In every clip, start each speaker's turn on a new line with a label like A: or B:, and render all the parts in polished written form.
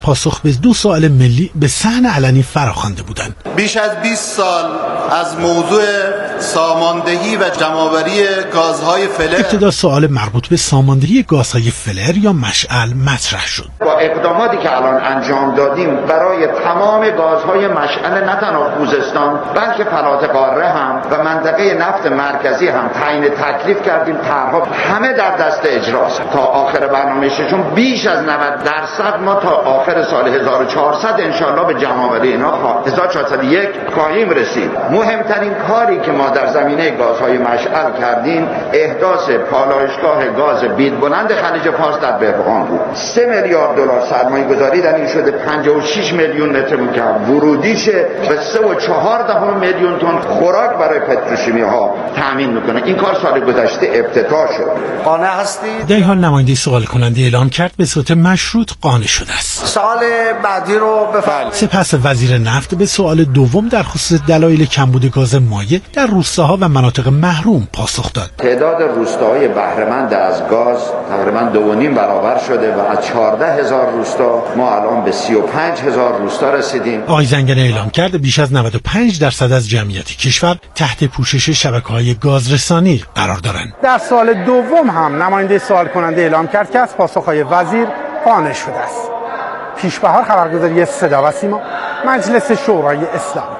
A: پاسخ به 2 سوال ملی به صحن علنی فراخوانده بودند.
B: بیش از 20 سال از موضوع ساماندهی و جمع‌آوری گازهای فلر
A: ابتدا سوال مربوط به ساماندهی گازهای فلر یا مشعل مطرح شد.
C: با اقداماتی که الان انجام دادیم برای تمام گازهای مشعل نه تنها خوزستان بلکه فلات قاره هم و منطقه نفت مرکزی هم تعیین تکلیف کردیم. طرحها همه در دست اجراست تا آخر برنامه ششم. بیش از 90% ما تا آخر سال 1400 انشالله به جمع‌آوری اینا 1401 خواهیم رسید. مهمترین کاری که ما در زمینه گازهای مشعل کردیم احداث پالایشگاه گاز بیدبلند خلیج فارس در بهبهان بود. 3 میلیارد دلار سرمایه گذاری در این شده. 56 میلیون متر مکعب ورودیشه و 3.4 میلیون تن خوراک برای پتروشیمی ها تامین میکنه. این کار سال گذشته افتتاح شد. قانع هستید؟
A: در حال نماینده سوال کننده اعلام کرد به صورت مشروط قانع شده است.
C: سوال بعدی رو بفرمایید.
A: سپس وزیر نفت به سوال دوم در خصوص دلایل کمبود گاز مایع در روستاها و مناطق محروم پاسخ داد.
C: تعداد روستاهای بهره‌مند از گاز تقریباً 2.5 برابر شده و از 14,000 روستا ما الان به 35,000 روستا رسیدیم.
A: آقای زنگنه اعلام کرد بیش از 95% از جمعیت کشور تحت پوشش شبکه‌های گازرسانی قرار دارند.
D: در سال دوم هم نماینده سوال کننده اعلام کرد که از پاسخ‌های وزیر قانع شده است. پیش بهار خبرگزاری صدا و سیما، مجلس شورای اسلامی.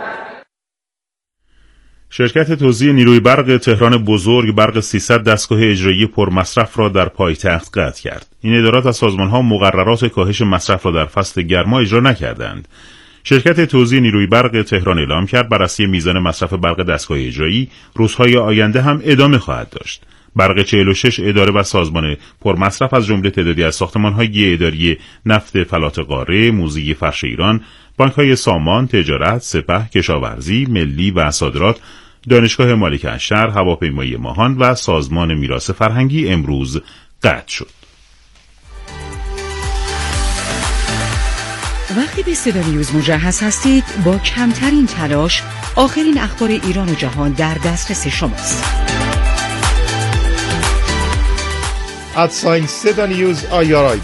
E: شرکت توزیع نیروی برق تهران بزرگ برق 300 دستگاه اجرایی پرمصرف را در پایتخت قطع کرد. این ادارات از سازمان‌ها مقررات کاهش مصرف را در فصل گرما اجرا نکردند. شرکت توزیع نیروی برق تهران اعلام کرد بررسی میزان مصرف برق دستگاه اجرایی روزهای آینده هم ادامه خواهد داشت. برق 46 اداره و سازمان پرمصرف از جمله تعدادی از ساختمان‌های اداری نفت فلات قاره، موزی فرش ایران، بانک‌های سامان، تجارت، سپه، کشاورزی، ملی و صادرات، دانشگاه مالک اشتر، هواپیمایی ماهان و سازمان میراث فرهنگی امروز قطع شد.
F: وقتی به صدا نیوز مجهز هستید، با کمترین تلاش آخرین اخبار ایران و جهان در دسترس شماست.
G: صدا نیوز IRIB.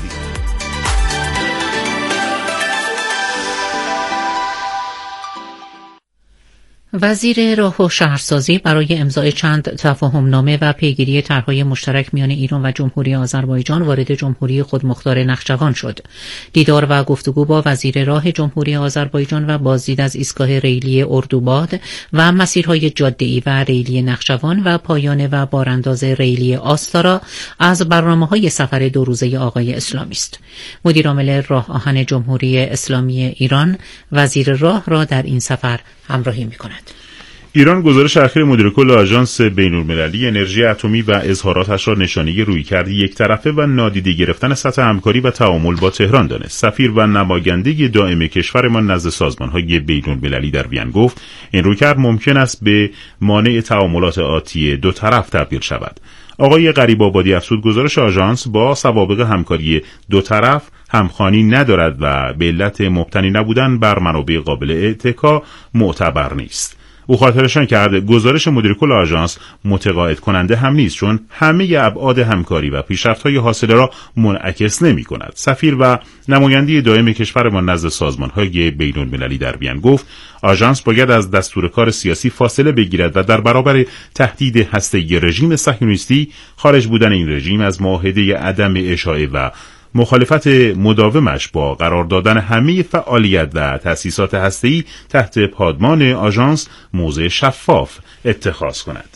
H: وزیر راه و شهرسازی برای امضای چند تفاهمنامه و پیگیری طرح‌های مشترک میان ایران و جمهوری آذربایجان وارد جمهوری خودمختار نخجوان شد. دیدار و گفتگو با وزیر راه جمهوری آذربایجان و بازدید از ایستگاه ریلی اردوباد و مسیرهای جاده‌ای و ریلی نخجوان و پایان و بارانداز ریلی آستارا از برنامه‌های سفر 2 روزه آقای اسلامی است. مدیر عامل راه آهن جمهوری اسلامی ایران وزیر راه را در این سفر همراهی می‌کند.
E: ایران گزارش اخیر مدیر کل آژانس بین‌المللی انرژی اتمی و اظهاراتش را نشانه رویکرد یک طرفه و نادیده گرفتن سطح همکاری و تعامل با تهران دانست. سفیر و نماینده دائم کشورمان نزد سازمان‌های بین‌المللی در وین گفت این رویکرد ممکن است به مانع تعاملات آتی 2 طرف تبدیل شود. آقای غریب‌آبادی افزود گزارش آژانس با سوابق همکاری 2 طرف همخوانی ندارد و به علت مبتنی نبودن بر منابع قابل اتکا معتبر نیست. او خاطرشان کرد گزارش مدیر کل آژانس متقاعد کننده هم نیست، چون همه ابعاد همکاری و پیشرفت‌های حاصله را منعکس نمی‌کند. سفیر و نماینده دائم کشورمان نزد سازمان‌های بین‌المللی در وین گفت آژانس باید از دستور کار سیاسی فاصله بگیرد و در برابر تهدید هسته‌ای رژیم صهیونیستی، خارج بودن این رژیم از معاهده عدم اشاعه و مخالفت مداومش با قرار دادن همه فعالیت و تأسیسات هسته‌ای تحت پادمان آژانس موضع شفاف اتخاذ کند.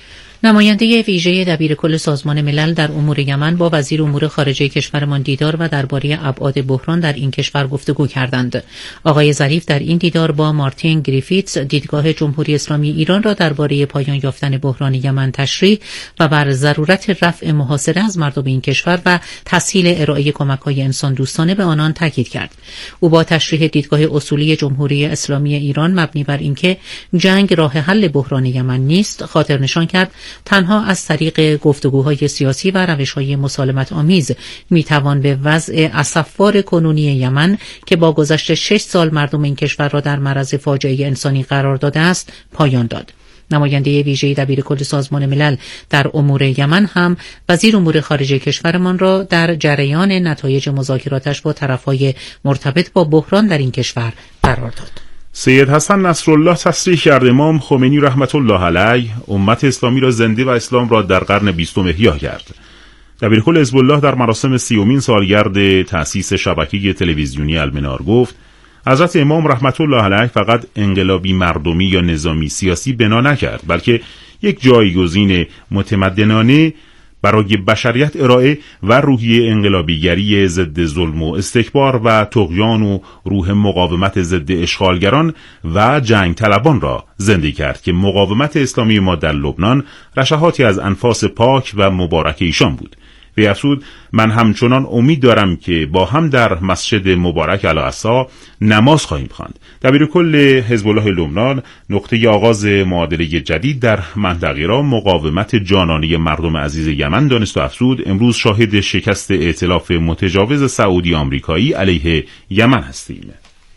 H: نماینده ویژه دبیرکل سازمان ملل در امور یمن با وزیر امور خارجه کشورمان دیدار و درباره ابعاد بحران در این کشور گفتگو کردند. آقای ظریف در این دیدار با مارتین گریفیتس دیدگاه جمهوری اسلامی ایران را درباره پایان یافتن بحران یمن تشریح و بر ضرورت رفع محاصره از مردم این کشور و تسهیل ارائه کمک‌های انسان دوستانه به آنان تاکید کرد. او با تشریح دیدگاه اصولی جمهوری اسلامی ایران مبنی بر اینکه جنگ راه حل بحران یمن نیست، خاطر نشان کرد تنها از طریق گفتگوهای سیاسی و روش‌های مسالمت آمیز میتوان به وضع اسفبار کنونی یمن که با گذشت 6 سال مردم این کشور را در معرض فاجعه انسانی قرار داده است پایان داد. نماینده ویژه دبیرکل سازمان ملل در امور یمن هم وزیر امور خارجه کشورمان را در جریان نتایج مذاکراتش با طرفهای مرتبط با بحران در این کشور قرار داد.
E: سید حسن نصرالله تصریح کرد امام خمینی رحمت الله علیه امت اسلامی را زنده و اسلام را در قرن 20 احیا کرد. دبیرکل حزب الله در مراسم 30مین سالگرد تأسیس شبکه تلویزیونی المنار گفت حضرت امام رحمت الله علیه فقط انقلابی مردمی یا نظامی سیاسی بنا نکرد، بلکه یک جایگزین متمدنانه برای بشریت ارائه و روحیه انقلابیگری ضد ظلم و استکبار و طغیان و روح مقاومت ضد اشغالگران و جنگ طلبان را زنده کرد که مقاومت اسلامی ما در لبنان رشحاتی از انفاس پاک و مبارک ایشان بود. وی افزود من همچنان امید دارم که با هم در مسجد مبارک الاقصی نماز خواهیم خواند. دبیرکل حزب الله لبنان نقطه آغاز معادله جدید در منطقه را مقاومت جانانه مردم عزیز یمن دانست و افزود امروز شاهد شکست ائتلاف متجاوز سعودی آمریکایی علیه یمن هستیم.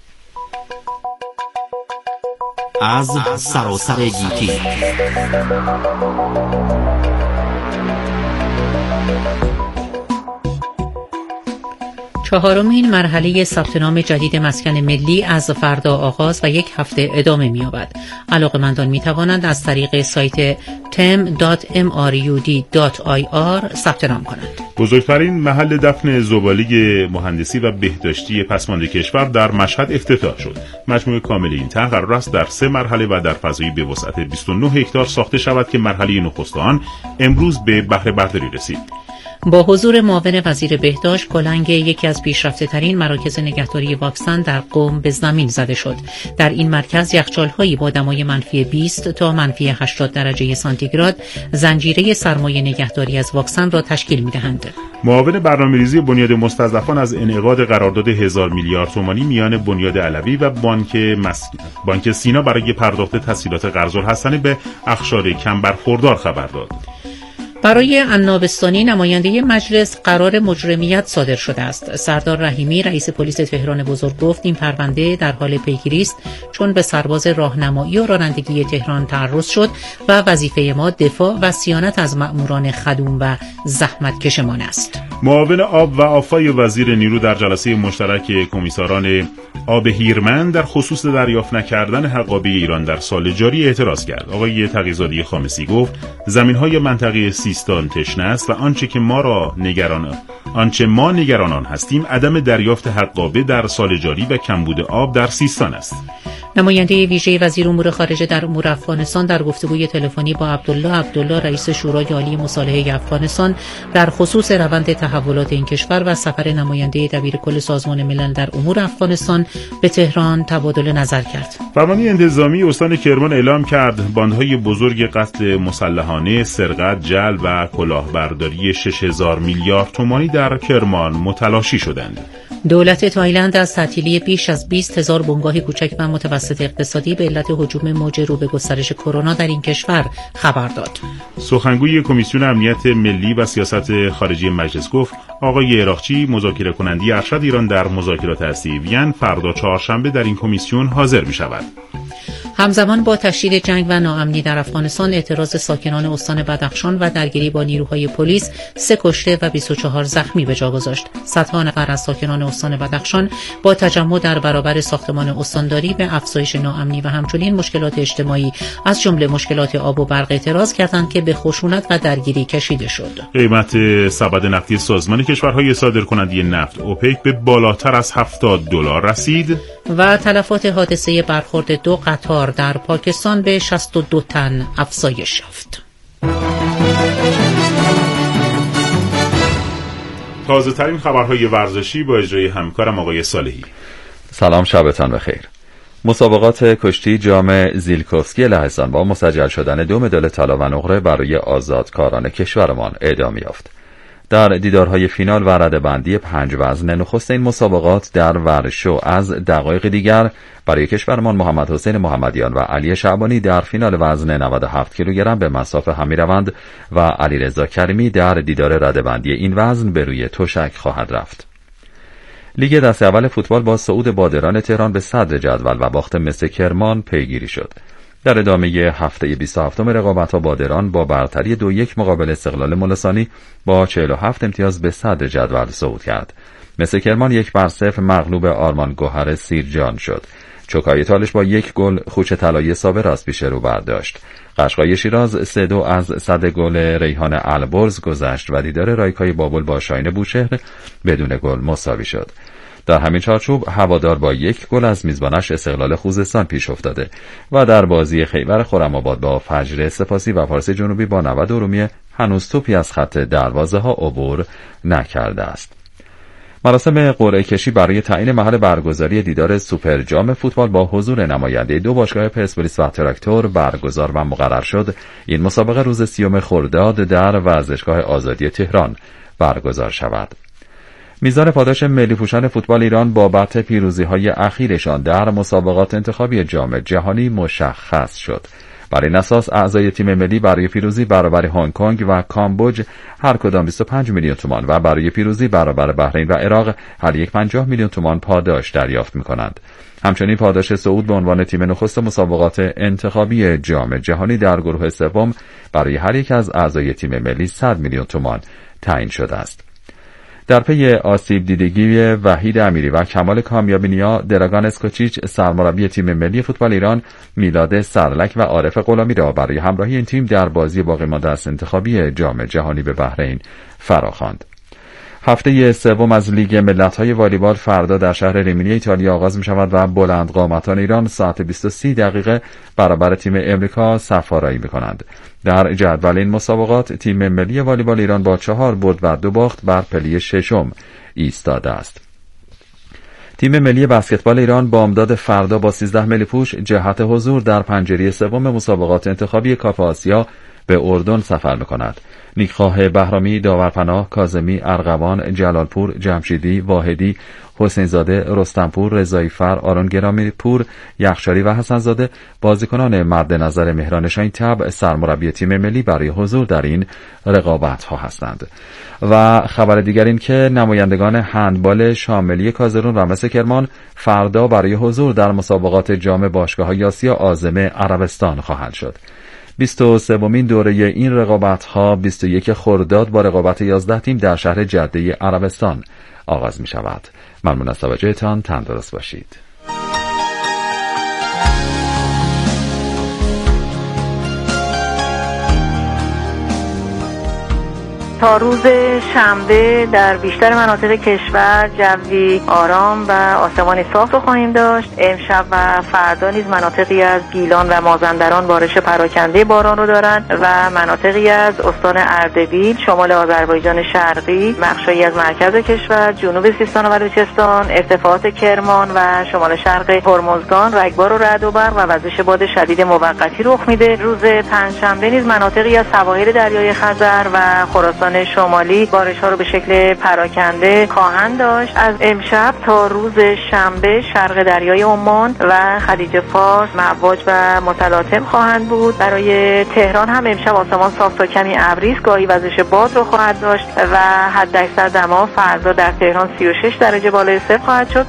G: از سراسر گیتی
H: چهارمین مرحله ثبت نام جدید مسکن ملی از فردا آغاز و یک هفته ادامه می‌یابد. علاقه‌مندان می‌توانند از طریق سایت tem.mrud.ir ثبت نام کنند.
E: بزرگترین محل دفن زباله مهندسی و بهداشتی پسمانده کشور در مشهد افتتاح شد. مجموع کامل این طرح قرار است در 3 مرحله و در فضایی به وسعت 29 هکتار ساخته شود که مرحله نخست آن امروز به بهره برداری رسید.
H: با حضور معاون وزیر بهداشت، کلنگ یکی از پیشرفته‌ترین مراکز نگهداری واکسن در قم به زمین زده شد. در این مرکز یخچال‌هایی با دمای -20 تا -80 درجه سانتیگراد زنجیره سرمایه نگهداری از واکسن را تشکیل می‌دهند.
E: معاون برنامه‌ریزی بنیاد مستضعفان از انعقاد قرارداد 1000 میلیارد تومانی میان بنیاد علوی و بانک سینا برای پرداخت تسهیلات قرض‌الحسنه به اقشار کم برخوردار خبر داد.
H: برای عنابستانی نماینده مجلس قرار مجرمیت صادر شده است. سردار رحیمی رئیس پلیس تهران بزرگ گفت این پرونده در حال پیگیری است چون به سرباز راهنمایی و رانندگی تهران تعرض شد و وظیفه ما دفاع و صیانت از مأموران خدوم و زحمتکشمان است.
E: معاون آب و آفای وزیر نیرو در جلسه مشترک کمیساران آب هیرمن در خصوص دریافت نکردن حقابه ایران در سال جاری اعتراض کرد. آقای تقی‌زاده خامسی گفت زمین‌های منطقه سیستان تشنه است و آنچه ما نگران آن هستیم عدم دریافت حقابه در سال جاری و کمبود آب در سیستان است.
H: نماینده ویژه وزیر امور خارجه در امور افغانستان در گفتگوی تلفنی با عبدالله رئیس شورای عالی مصالحه افغانستان در خصوص روند تحولات این کشور و سفر نماینده دبیرکل سازمان ملل در امور افغانستان به تهران تبادل نظر کرد.
E: فرمانده انتظامی استان کرمان اعلام کرد باندهای بزرگ قتل مسلحانه، سرقت، جعل و کلاهبرداری 6000 میلیارد تومانی در کرمان متلاشی شدند.
H: دولت تایلند از تعطیلی بیش از 20000 بنگاه کوچک و متوسط اقتصادی به علت هجوم موج رو به گسترش کرونا در این کشور خبر داد.
E: سخنگوی کمیسیون امنیت ملی و سیاست خارجی مجلس گفت آقای عراقچی مذاکره کننده ارشد ایران در مذاکرات هسته‌ای وین فردا چهارشنبه در این کمیسیون حاضر می شود.
H: همزمان با تشدید جنگ و ناامنی در افغانستان اعتراض ساکنان استان بدخشان و درگیری با نیروهای پلیس 3 کشته و 24 زخمی به جا گذاشت. صدها نفر از ساکنان استان بدخشان با تجمع در برابر ساختمان استانداری به افزایش ناامنی و همچنین مشکلات اجتماعی از جمله مشکلات آب و برق اعتراض کردند که به خشونت و درگیری کشیده شد.
E: قیمت سبد نفتی سازمان کشورهای صادرکننده نفت اوپک به بالاتر از $70 رسید
H: و تلفات حادثه برخورد 2 قطار در پاکستان به 62 تن افزایش یافت.
E: تازه ترین خبرهای ورزشی با اجرای همکارم آقای صالحی.
I: سلام، شبتان بخیر. مسابقات کشتی جام زیلکوفسکی لهستان با مسجل شدن 2 مدال طلا و نقره برای آزادکاران کشورمان ادامه یافت. در دیدارهای فینال و رده‌بندی 5 وزن نخست این مسابقات در ورشو از دقایق دیگر برای کشورمان محمد حسین محمدیان و علی شعبانی در فینال وزن 97 کیلوگرم به مصاف همی روند و علیرضا کریمی در دیدار رده‌بندی این وزن به روی تشک خواهد رفت. لیگ دسته اول فوتبال با صعود بادران تهران به صدر جدول و باخت مس کرمان پیگیری شد. در ادامه هفته 27 رقابت‌ها بادران با برتری 2-1 مقابل استقلال ملسانی با 47 امتیاز به صدر جدول صعود کرد. مثل کرمان 1-0 مغلوب آرمان گوهر سیرجان شد. چوکای تالش با 1 گل خوچ طلایی صابر از پیش رو برداشت. قشقای شیراز 3-2 از صد گل ریحان البرز گذشت و دیدار رایکای بابل با شاهین بوشهر بدون گل مساوی شد. در همین چارچوب هوادار با 1 گل از میزبانش استقلال خوزستان پیش افتاده و در بازی خیبر خرم‌آباد با فجر سپاسی و فارس جنوبی با 90 ارومیه هنوز توپی از خط دروازه ها عبور نکرده است. مراسم قرعه کشی برای تعیین محل برگزاری دیدار سوپر جام فوتبال با حضور نماینده 2 باشگاه پرسپولیس و تراکتور برگزار و مقرر شد. این مسابقه روز 30 خرداد در ورزشگاه آزادی تهران برگزار شود. میزان پاداش ملی پوشان فوتبال ایران بابت پیروزی‌های اخیرشان در مسابقات انتخابی جام جهانی مشخص شد. بر این اساس اعضای تیم ملی برای پیروزی برابر هنگ کنگ و کامبوج هر کدام 25 میلیون تومان و برای پیروزی برابر بحرین و عراق هر یک 50 میلیون تومان پاداش دریافت می‌کنند. همچنین پاداش صعود به عنوان تیم نخست مسابقات انتخابی جام جهانی در گروه سوم برای هر یک از اعضای تیم ملی 100 میلیون تومان تعیین شده است. در پی آسیب دیدگی وحید امیری و کمال کامیابی نیا، دراگان اسکوچیچ سرمربی تیم ملی فوتبال ایران میلاد سرلک و عارف غلامی را برای همراهی این تیم در بازی باقی مانده از انتخابی جام جهانی به بحرین فراخواند. هفته سوم از لیگ ملت‌های والیبال فردا در شهر ریمینی ایتالیا آغاز می‌شود و بلندقامتان ایران ساعت 20:30 برابر تیم امریکا صف‌آرایی می‌کنند. در جدول این مسابقات تیم ملی والیبال ایران با 4 برد و 2 باخت بر پله ششم ایستاده است. تیم ملی بسکتبال ایران بامداد فردا با 13 ملی پوش جهت حضور در پنجره سوم مسابقات انتخابی کاپ آسیا به اردن سفر می‌کند. نیکخواه بهرامی، داورپناه، کاظمی، ارغوان، جلالپور، جمشیدی، واحدی، حسینزاده، رستمپور، رضاییفر، آرون گرامی پور، یخچاری و حسنزاده بازیکنان مد نظر مهران تب سرمربی تیم ملی برای حضور در این رقابت‌ها هستند. و خبر دیگر این که نمایندگان هندبال شاملی کازرون و مس کرمان فردا برای حضور در مسابقات جام باشگاه‌های آسیا عازم عربستان خواهند شد. 23مین دوره این رقابت‌ها 21 خرداد با رقابت 11 تیم در شهر جده عربستان آغاز می شود. ممنون از توجهتان، تندرست باشید.
J: تا روز شنبه در بیشتر مناطق کشور جوی آرام و آسمان صاف رو خواهیم داشت. امشب و فردا نیز مناطقی از گیلان و مازندران بارش پراکنده باران رو دارند و مناطقی از استان اردبیل، شمال آذربایجان شرقی، بخشی از مرکز کشور، جنوب سیستان و بلوچستان، ارتفاعات کرمان و شمال شرق هرمزگان رگبار و رعد و برق و وزش باد شدید موقتی رخ میده. روز پنجشنبه نیز مناطقی از سواحل دریای خزر و خراسان شمالی بارش‌ها رو به شکل پراکنده خواهند داشت. از امشب تا روز شنبه شرق دریای عمان و خلیج فارس مواج و متلاطم خواهند بود. برای تهران هم امشب آسمان صاف تا کمی ابری است، گاهی وزش باد رو خواهد داشت و حداکثر دما فردا در تهران 36 درجه بالای صفر خواهد شد.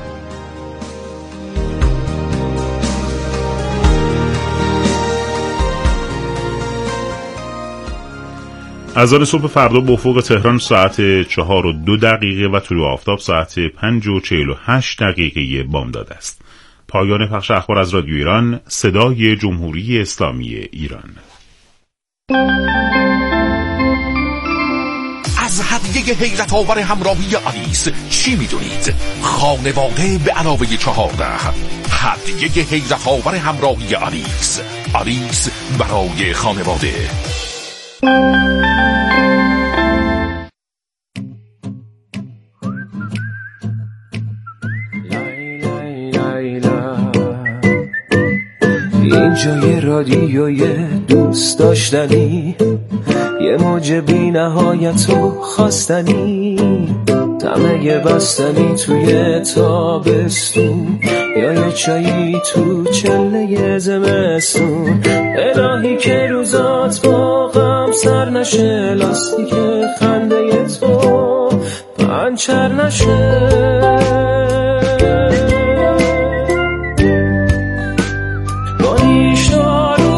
E: اذان صبح فردا به افق تهران ساعت 4:02 و طلوع آفتاب ساعت 5:48 بامداد است. پایان پخش اخبار از رادیو ایران، صدای جمهوری اسلامی ایران.
K: از هدیه حیرت آور همراهی آلیس چی میدونید؟ خانواده به علاوه 14. هدیه حیرت آور همراهی آلیس. آلیس برای خانواده.
L: اینجا یه رادیوی دوست داشتنی، یه موج بی نهایت و خواستنی، طمع بستنی توی تابستون یا یه چایی تو چله زمستون. الهی که روزات با غم سر نشه، لاستیک خنده تو پنچر نشه. با نیش دارو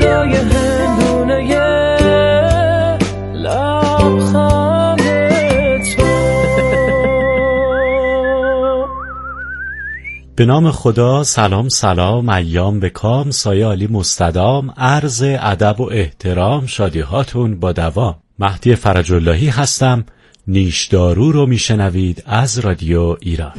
L: صدای هندونه لبخند تو.
M: به نام خدا. سلام سلام، ایام به کام، سایه عالی مستدام، عرض ادب و احترام، شادی هاتون با دوام. مهدی فرج اللهی هستم. نیشدارو رو میشنوید از رادیو ایران.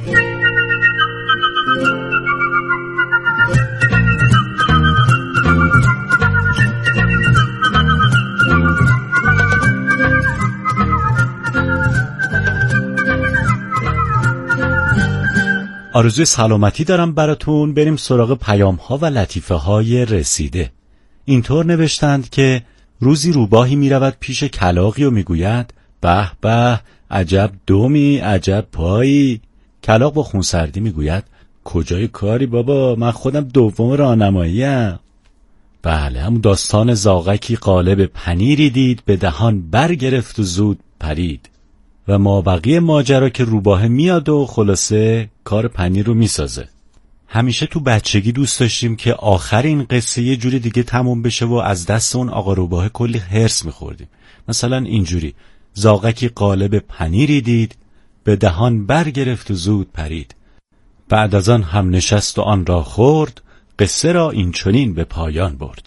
M: آرزوی سلامتی دارم براتون. بریم سراغ پیام ها و لطیفه های رسیده. اینطور نوشتند که روزی روباهی می رود پیش کلاغی و می گوید به به عجب دومی عجب پایی. کلاغ با خونسردی می گوید کجای کاری بابا، من خودم دوم راهنماییم. بله، همون داستان زاغکی قالب پنیری دید، به دهان برگرفت و زود پرید. و مابقی ماجرا که روباه میاد و خلاصه کار پنیر رو میسازه. همیشه تو بچگی دوست داشتیم که آخر این قصه یه جوری دیگه تموم بشه و از دست اون آقا روباه کلی هرس میخوردیم. مثلا اینجوری: زاغکی قالب پنیری دید، به دهان برگرفت و زود پرید. بعد از آن هم نشست و آن را خورد، قصه را این چنین به پایان برد.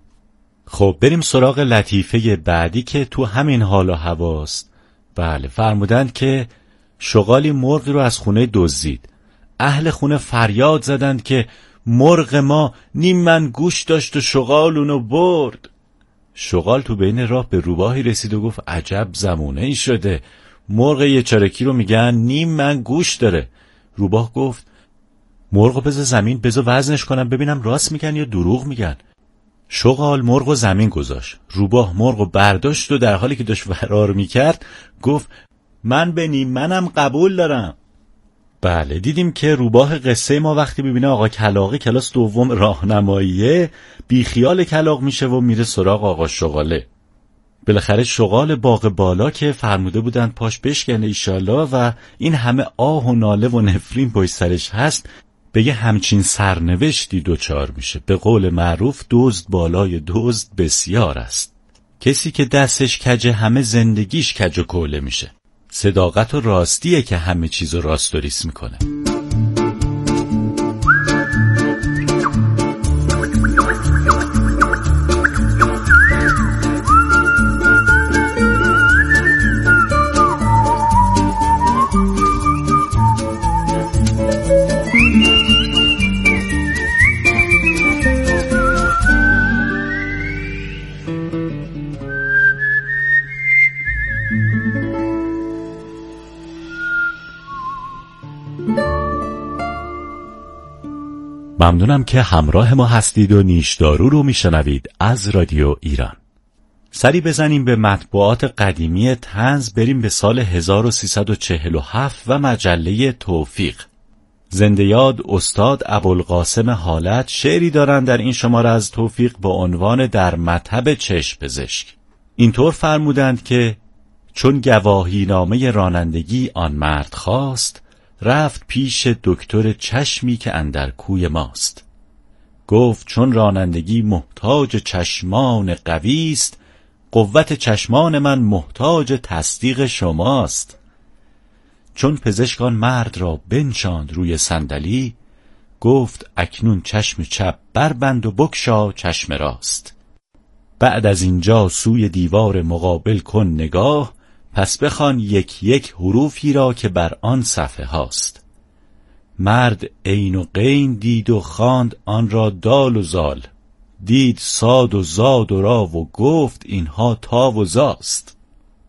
M: خب بریم سراغ لطیفه بعدی که تو همین حال و هواست. بله، فرمودند که شغالی مرغی رو از خونه دزدید. اهل خونه فریاد زدند که مرغ ما نیم من گوش داشت و شغال اونو برد. شغال تو بین راه به روباهی رسید و گفت عجب زمونه ای شده، مرغ یه چارکی رو میگن نیم من گوش داره. روباه گفت مرغو بذار زمین، بذار وزنش کنم ببینم راست میگن یا دروغ میگن. شغال مرغو زمین گذاشت. روباه مرغو برداشت و در حالی که داشت فرار میکرد گفت من به نیم منم قبول دارم. بله، دیدیم که روباه قصه ما وقتی ببینه آقا کلاغی کلاس دوم راهنماییه بیخیال کلاغ میشه و میره سراغ آقا شغاله. بالاخره شغال باغ بالا که فرموده بودند پاش بشکنه ایشالله و این همه آه و ناله و نفرین پشت سرش هست، به یه همچین سرنوشتی دوچار میشه. به قول معروف دزد بالای دزد بسیار است. کسی که دستش کجه همه زندگیش کج و کوله میشه. صداقت و راستیه که همه چیزو راست و ریس میکنه. ممنونم که همراه ما هستید و نیشدارو رو میشنوید از رادیو ایران. سری بزنیم به مطبوعات قدیمی طنز، بریم به سال 1347 و مجله توفیق. زنده یاد استاد ابوالقاسم حالت شعری دارن در این شماره از توفیق با عنوان در مطب چشم پزشک. اینطور فرمودند که چون گواهی نامه رانندگی آن مرد خواست، رفت پیش دکتر چشمی که اندر کوی ماست. گفت چون رانندگی محتاج چشمان قویست، قوت چشمان من محتاج تصدیق شماست. چون پزشکان مرد را بنشاند روی صندلی، گفت اکنون چشم چپ بربند و بگشا چشم راست. بعد از اینجا سوی دیوار مقابل کن نگاه، پس بخوان یک یک حروفی را که بر آن صفحه هاست. مرد عین و غین دید و خواند آن را دال و زال، دید صاد و زاد و را و گفت اینها تا و زاست.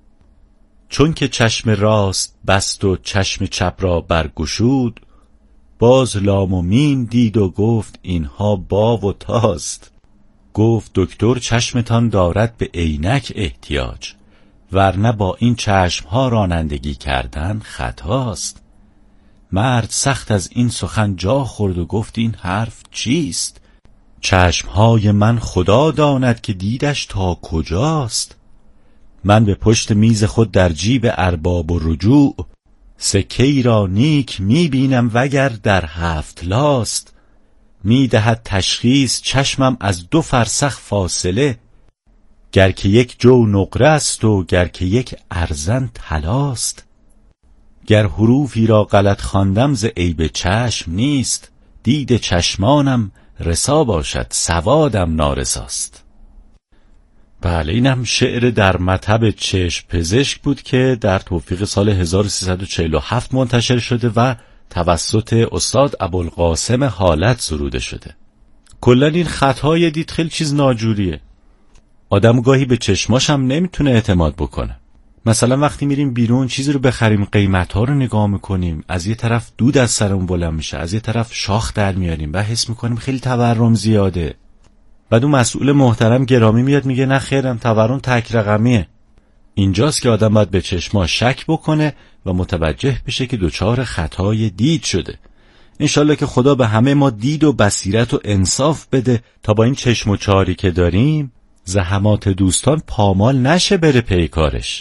M: چون که چشم راست بست و چشم چپ را برگشود، باز لام و میم دید و گفت اینها با و تاست. گفت دکتر چشمتان دارد به عینک احتیاج، ورنه با این چشمها رانندگی کردن خطاست. مرد سخت از این سخن جا خورد و گفت این حرف چیست؟ چشمهای من خدا داند که دیدش تا کجاست. من به پشت میز خود در جیب ارباب و رجوع، سکه‌ای را نیک میبینم وگر در 7 لاست. میدهد تشخیص چشمم از 2 فرسخ فاصله. گر که یک جو نقره است و گر که یک ارزن طلاست. گر حروفی را غلط خواندم ز عیب چشم نیست. دید چشمانم رسا باشد سوادم نارساست. بله، اینم شعر در مطب چشم پزشک بود که در توفیق سال 1347 منتشر شده و توسط استاد ابوالقاسم حالت سروده شده. کلا این خطهای دید خیلی چیز ناجوریه. آدم گاهی به چشماش هم نمیتونه اعتماد بکنه. مثلا وقتی میریم بیرون چیزی رو بخریم، قیمت‌ها رو نگاه میکنیم، از یه طرف دود از سرمون بلند میشه، از یه طرف شاخ در میاریم و حس میکنیم خیلی تورم زیاده. بعد اون مسئول محترم گرامی میاد میگه نه خیرم، تورم تک رقمیه. اینجاست که آدم باید به چشما شک بکنه و متوجه بشه که دچار خطای دید شده. انشالله که خدا به همه ما دید و بصیرت و انصاف بده تا با این چشم و چاری که داریم زحمات دوستان پامال نشه بره پی کارش.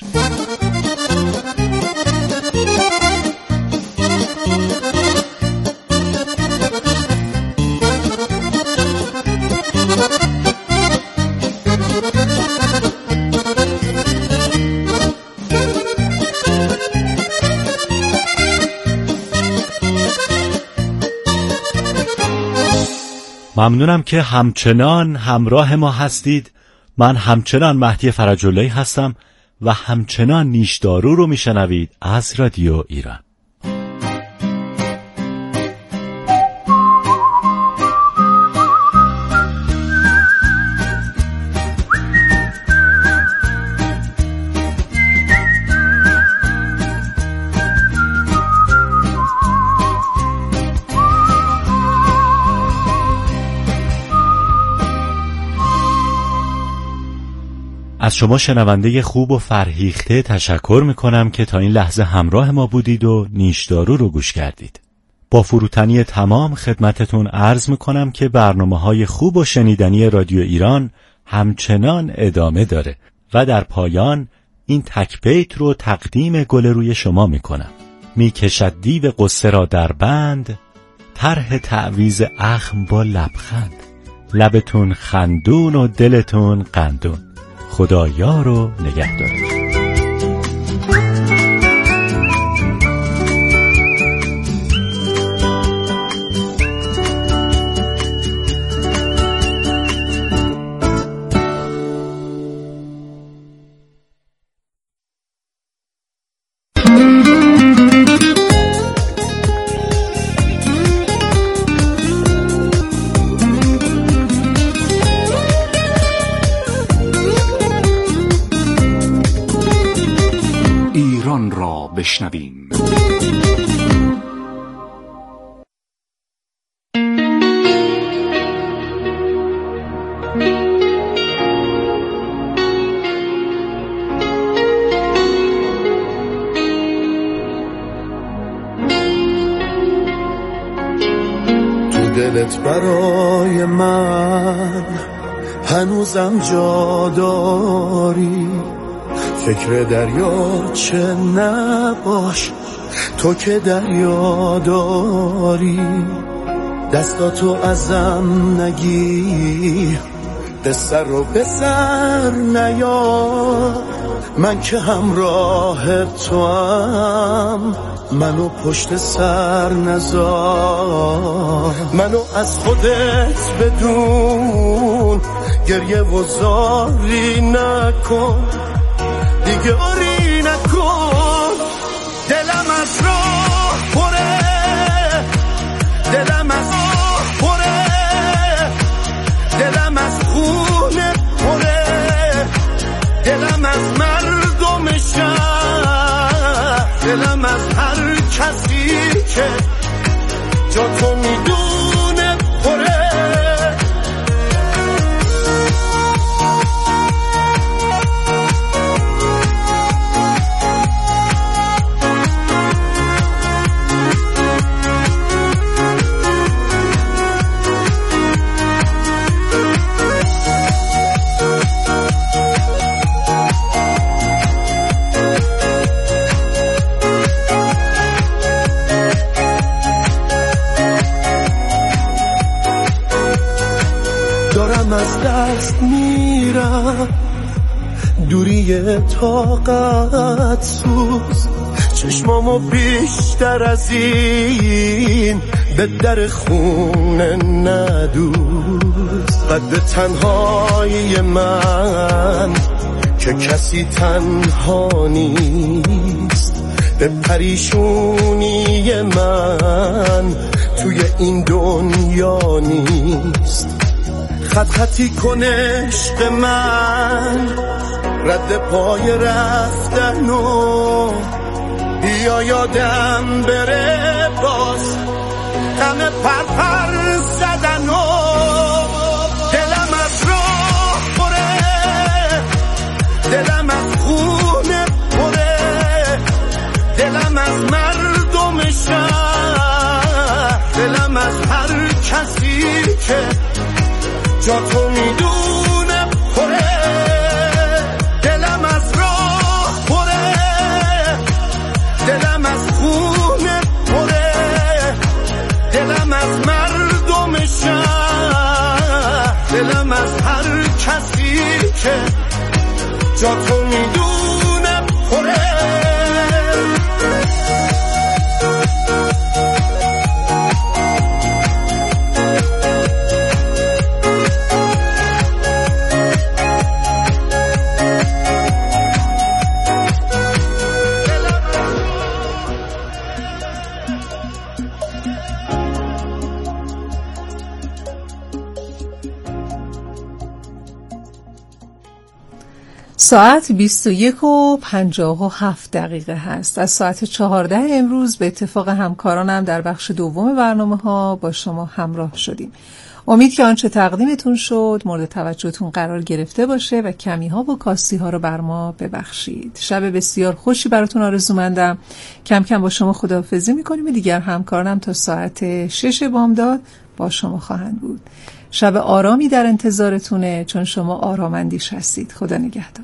M: ممنونم که همچنان همراه ما هستید. من همچنان مهدی فرج‌اللهی هستم و همچنان نیشدارو رو میشنوید از رادیو ایران. از شما شنونده خوب و فرهیخته تشکر میکنم که تا این لحظه همراه ما بودید و نیشدارو رو گوش کردید. با فروتنی تمام خدمتتون عرض میکنم که برنامه‌های خوب و شنیدنی رادیو ایران همچنان ادامه داره و در پایان این تک بیت رو تقدیم گل روی شما میکنم. میکشد دیو قصه را در بند، طرح تعویذ اخم با لبخند. لبتون خندون و دلتون قندون. خدا یار و نگهدار.
K: بشنویم.
N: تو دلت برای من هنوزم جا داری، فکر دریا چه نباش تو که دریا داری. دستاتو ازم نگیر، قصه رو به سر نیار، من که همراه تو هم منو پشت سر نذار. منو از خودت بدون، گریه و زاری نکن، دیگه آری نکن. دلم از راه پره، دلم از راه پره، دلم از خونه پره، دلم از مردم شهر، دلم از هر کسی که جا تو میدونه پره. میرم، دوری طاقت سوز، چشمامو بیشتر از این به در خونه ندوز. قد تنهایی من که کسی تنها نیست، به پریشونی من توی این دنیا نیست. خط خطی کن عشق من، رد پای رفتن و بیا یادم بره باز غم پرپر زدن و دلم از راه پره، دلم از خونه پره، دلم از مردم شهر، دلم از هر کسی که جا تو میدونه پره، دلم از راه پره، دلم از خونه پره، دلم از مردم شهر، دلم از هر کسی که جا تو میدونه پره.
O: ساعت 21:57 هست. از ساعت 14 امروز به اتفاق همکارانم در بخش دوم برنامه ها با شما همراه شدیم. امید که آنچه تقدیمتون شد مورد توجهتون قرار گرفته باشه و کمی ها و کاستی ها رو بر ما ببخشید. شب بسیار خوشی براتون آرزومندم. کم کم با شما خداحافظی میکنیم. دیگر همکارانم تا ساعت 6 بامداد با شما خواهند بود. شب آرامی در انتظارتونه، چون شما آرامندیش هستید. خدا نگهدار.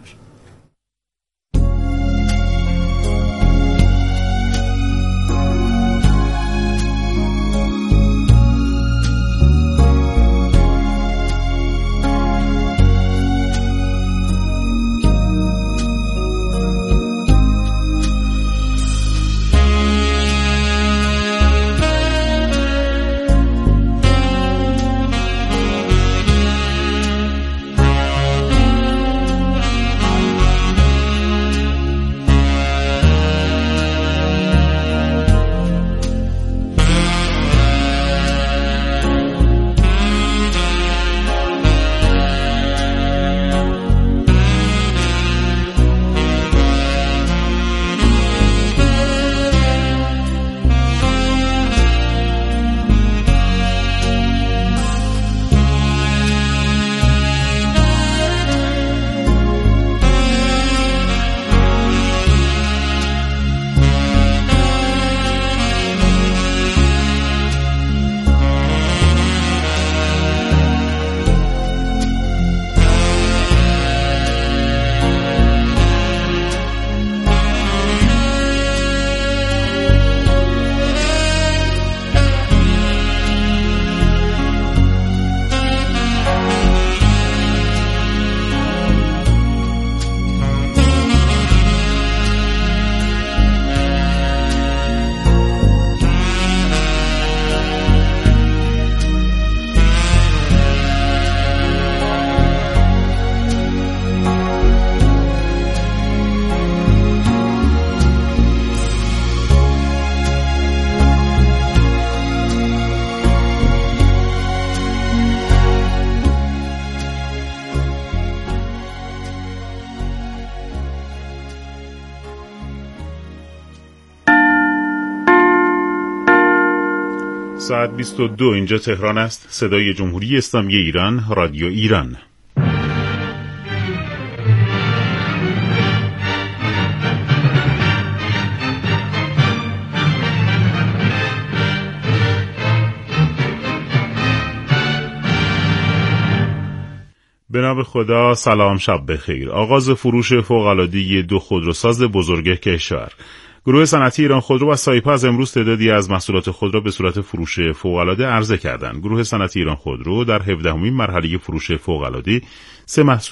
E: ساعت 22 اینجا تهران است. صدای جمهوری اسلامی ایران، رادیو ایران. به نام خدا، سلام، شب بخیر. آغاز فروش فوق‌العاده 2 خودروساز بزرگ کشور. گروه صنعتی ایران خودرو و سایپا از امروز تعدادی از محصولات خود را به صورت فروش فوق‌العاده عرضه کردند. گروه صنعتی ایران خودرو در 17مین مرحله فروش فوق‌العاده 3 محصول